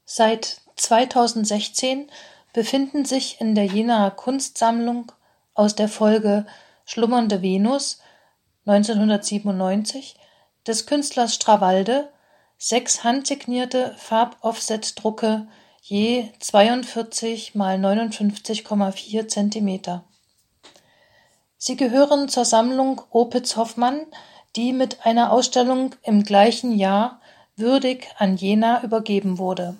Seit 2016 befinden sich in der Jenaer Kunstsammlung aus der Folge Schlummernde Venus 1997 des Künstlers Strawalde 6 handsignierte Farboffsetdrucke je 42 mal 59,4 Zentimeter. Sie gehören zur Sammlung Opitz-Hoffmann, die mit einer Ausstellung im gleichen Jahr würdig an Jena übergeben wurde.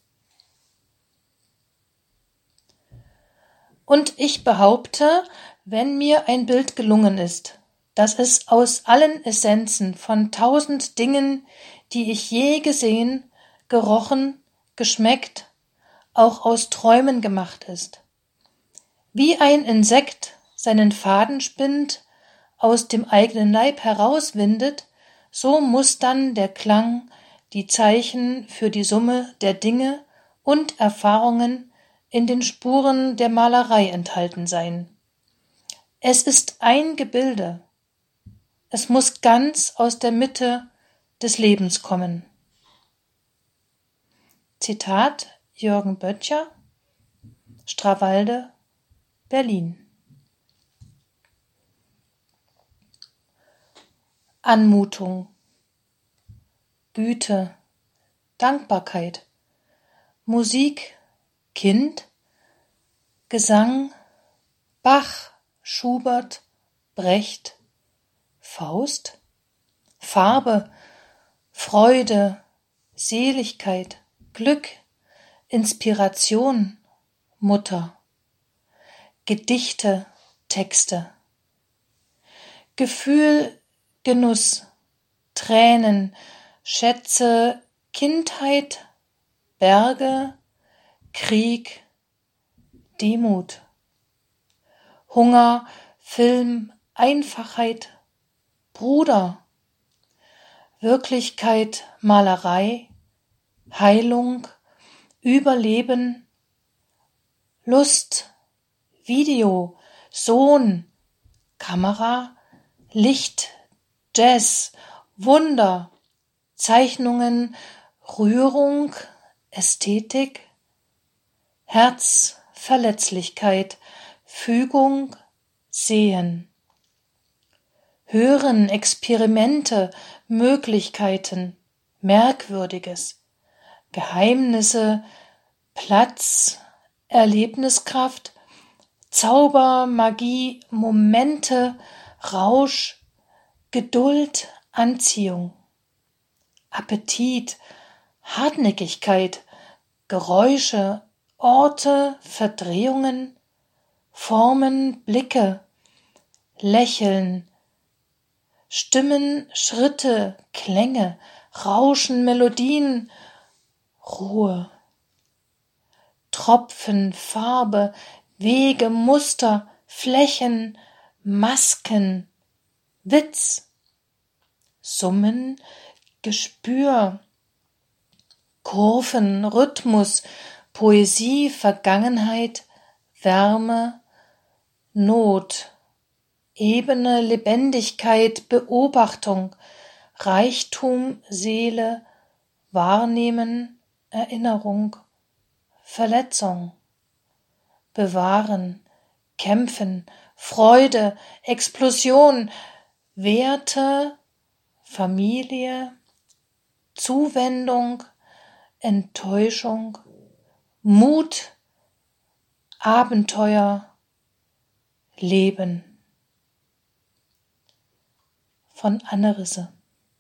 Und ich behaupte, wenn mir ein Bild gelungen ist, dass es aus allen Essenzen von 1000 Dingen, die ich je gesehen, gerochen, geschmeckt, auch aus Träumen gemacht ist. Wie ein Insekt seinen Faden spinnt, aus dem eigenen Leib herauswindet, so muss dann der Klang, die Zeichen für die Summe der Dinge und Erfahrungen in den Spuren der Malerei enthalten sein. Es ist ein Gebilde. Es muss ganz aus der Mitte des Lebens kommen. Zitat Jürgen Böttcher, Strawalde, Berlin. Anmutung, Güte, Dankbarkeit, Musik, Kind, Gesang, Bach, Schubert, Brecht, Faust, Farbe, Freude, Seligkeit, Glück, Inspiration, Mutter, Gedichte, Texte, Gefühl, Genuss, Tränen, Schätze, Kindheit, Berge, Krieg, Demut, Hunger, Film, Einfachheit, Bruder, Wirklichkeit, Malerei, Heilung, Überleben, Lust, Video, Sohn, Kamera, Licht, Jazz, Wunder, Zeichnungen, Rührung, Ästhetik, Herz, Verletzlichkeit, Fügung, Sehen, Hören, Experimente, Möglichkeiten, Merkwürdiges, Geheimnisse, Platz, Erlebniskraft, Zauber, Magie, Momente, Rausch, Geduld, Anziehung, Appetit, Hartnäckigkeit, Geräusche, Orte, Verdrehungen, Formen, Blicke, Lächeln, Stimmen, Schritte, Klänge, Rauschen, Melodien, Ruhe, Tropfen, Farbe, Wege, Muster, Flächen, Masken, Witz, Summen, Gespür, Kurven, Rhythmus, Poesie, Vergangenheit, Wärme, Not, Ebene, Lebendigkeit, Beobachtung, Reichtum, Seele, Wahrnehmen, Erinnerung, Verletzung, Bewahren, Kämpfen, Freude, Explosion, Werte, Familie, Zuwendung, Enttäuschung, Mut, Abenteuer, Leben. Von Anne Risse.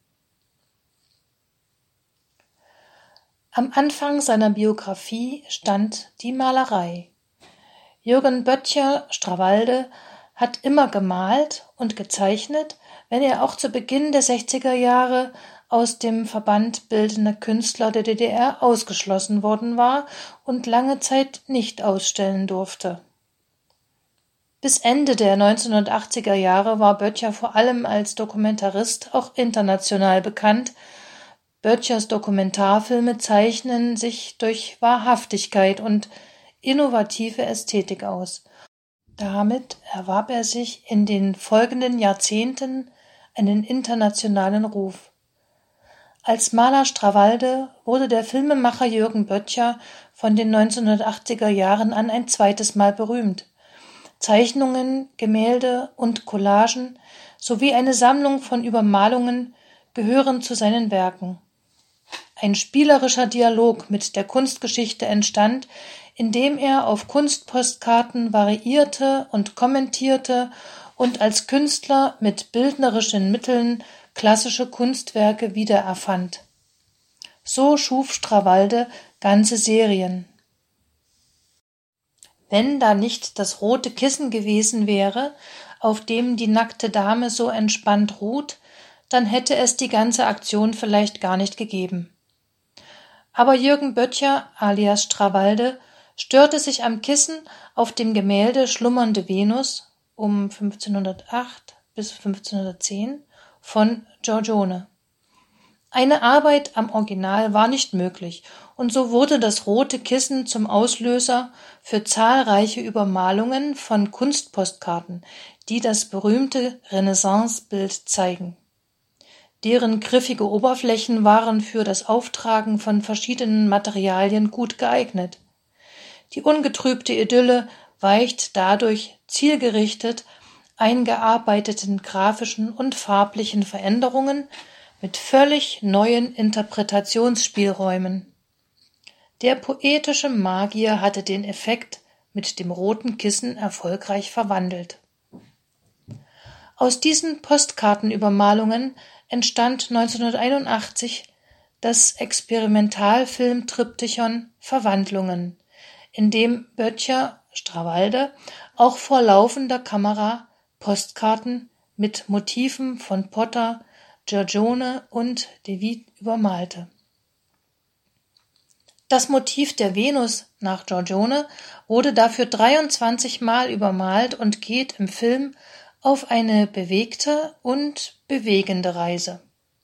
Am Anfang seiner Biografie stand die Malerei. Jürgen Böttcher Strawalde hat immer gemalt und gezeichnet, wenn er auch zu Beginn der 60er Jahre aus dem Verband Bildender Künstler der DDR ausgeschlossen worden war und lange Zeit nicht ausstellen durfte. Bis Ende der 1980er Jahre war Böttcher vor allem als Dokumentarist auch international bekannt. Böttchers Dokumentarfilme zeichnen sich durch Wahrhaftigkeit und innovative Ästhetik aus. Damit erwarb er sich in den folgenden Jahrzehnten einen internationalen Ruf. Als Maler Strawalde wurde der Filmemacher Jürgen Böttcher von den 1980er Jahren an ein zweites Mal berühmt. Zeichnungen, Gemälde und Collagen sowie eine Sammlung von Übermalungen gehören zu seinen Werken. Ein spielerischer Dialog mit der Kunstgeschichte entstand, indem er auf Kunstpostkarten variierte und kommentierte und als Künstler mit bildnerischen Mitteln klassische Kunstwerke wiedererfand. So schuf Strawalde ganze Serien. Wenn da nicht das rote Kissen gewesen wäre, auf dem die nackte Dame so entspannt ruht, dann hätte es die ganze Aktion vielleicht gar nicht gegeben. Aber Jürgen Böttcher alias Strawalde störte sich am Kissen auf dem Gemälde Schlummernde Venus um 1508 bis 1510 von Giorgione. Eine Arbeit am Original war nicht möglich, und so wurde das rote Kissen zum Auslöser für zahlreiche Übermalungen von Kunstpostkarten, die das berühmte Renaissance-Bild zeigen. Deren griffige Oberflächen waren für das Auftragen von verschiedenen Materialien gut geeignet. Die ungetrübte Idylle weicht dadurch zielgerichtet eingearbeiteten grafischen und farblichen Veränderungen mit völlig neuen Interpretationsspielräumen. Der poetische Magier hatte den Effekt mit dem roten Kissen erfolgreich verwandelt. Aus diesen Postkartenübermalungen entstand 1981 das Experimentalfilm-Triptychon Verwandlungen, in dem Böttcher Strawalde auch vor laufender Kamera Postkarten mit Motiven von Potter, Giorgione und de Witt übermalte. Das Motiv der Venus nach Giorgione wurde dafür 23 Mal übermalt und geht im Film auf eine bewegte und bewegende Reise.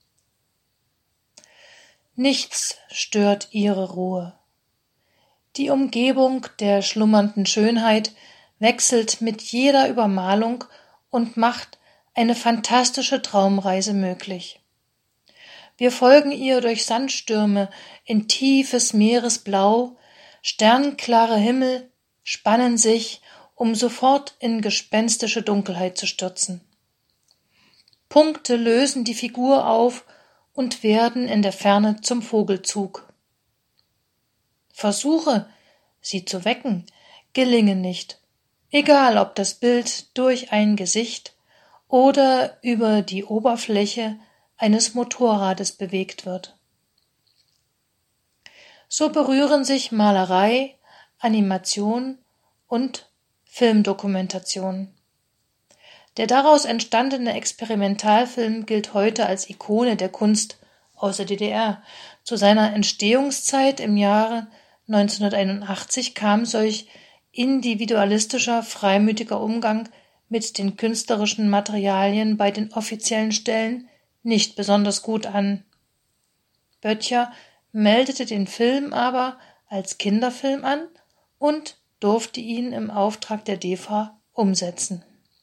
Nichts stört ihre Ruhe. Die Umgebung der schlummernden Schönheit wechselt mit jeder Übermalung und macht eine fantastische Traumreise möglich. Wir folgen ihr durch Sandstürme in tiefes Meeresblau, sternklare Himmel spannen sich, um sofort in gespenstische Dunkelheit zu stürzen. Punkte lösen die Figur auf und werden in der Ferne zum Vogelzug. Versuche, sie zu wecken, gelingen nicht, egal ob das Bild durch ein Gesicht oder über die Oberfläche eines Motorrades bewegt wird. So berühren sich Malerei, Animation und Filmdokumentation. Der daraus entstandene Experimentalfilm gilt heute als Ikone der Kunst aus der DDR. Zu seiner Entstehungszeit im Jahre 1981 kam solch individualistischer, freimütiger Umgang mit den künstlerischen Materialien bei den offiziellen Stellen nicht besonders gut an. Böttcher meldete den Film aber als Kinderfilm an und durfte ihn im Auftrag der DEFA umsetzen.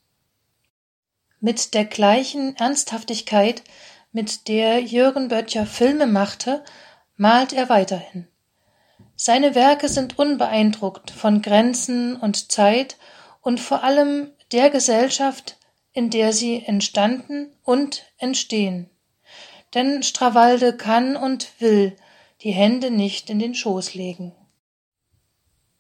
Mit der gleichen Ernsthaftigkeit, mit der Jürgen Böttcher Filme machte, malt er weiterhin. Seine Werke sind unbeeindruckt von Grenzen und Zeit und vor allem der Gesellschaft, in der sie entstanden und entstehen. Denn Strawalde kann und will die Hände nicht in den Schoß legen.